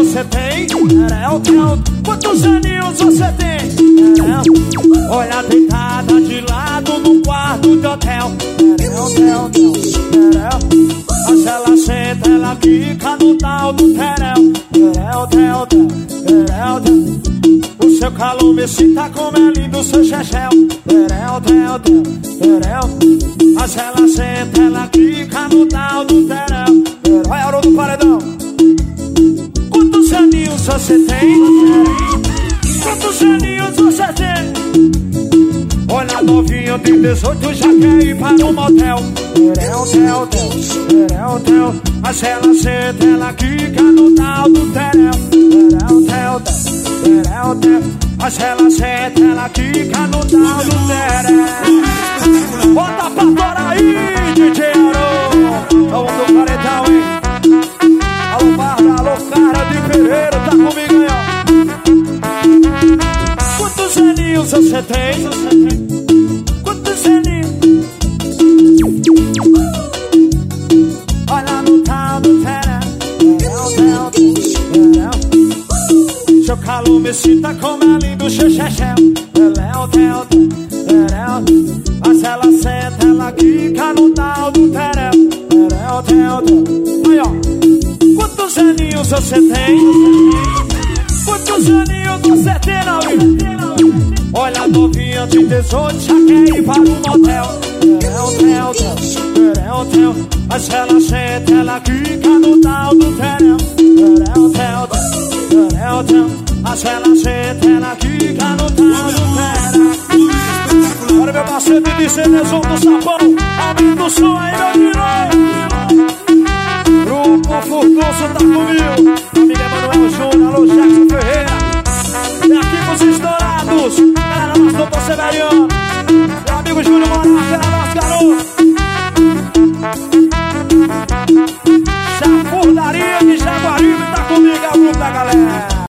você tem? Quantos aninhos você tem? Olha deitada de lado no quarto de hotel. Mas ela senta, ela quica no tal do terel. O seu calor me excita como é lindo o seu chechel. Mas ela senta, ela quica no tal do terel. Vai, Auro do Paredão. Quantos aninhos você tem? Quantos aninhos você tem? Olha, novinho de 18 já quer ir para um motel. Mas ela senta, ela quica no tal do terel. Mas ela senta, ela quica no tal do terel. Bota pra fora aí, DJ Auro. Vamos do Paredão, hein? Alô, Barra, alô, cara de Pereira, tá comigo aí, ó. Quantos aninhos você tem? Quantos aninhos? Olha no tal do terel. Seu calor me excita como é lindo o xexexel. Mas ela senta, ela quica no tal do terel. Aí, ó. Quantos aninhos você tem? Quantos aninhos você tem, novinha? Olha, novinha de 18 já quer ir para um motel. Mas ela senta, ela quica no tal do terel. Mas ela senta, ela quica no tal do terel. Olha, meu parceiro de Cenezão do Sapão, aumenta o som aí, meu filho. Grupo Furdoso tá comigo.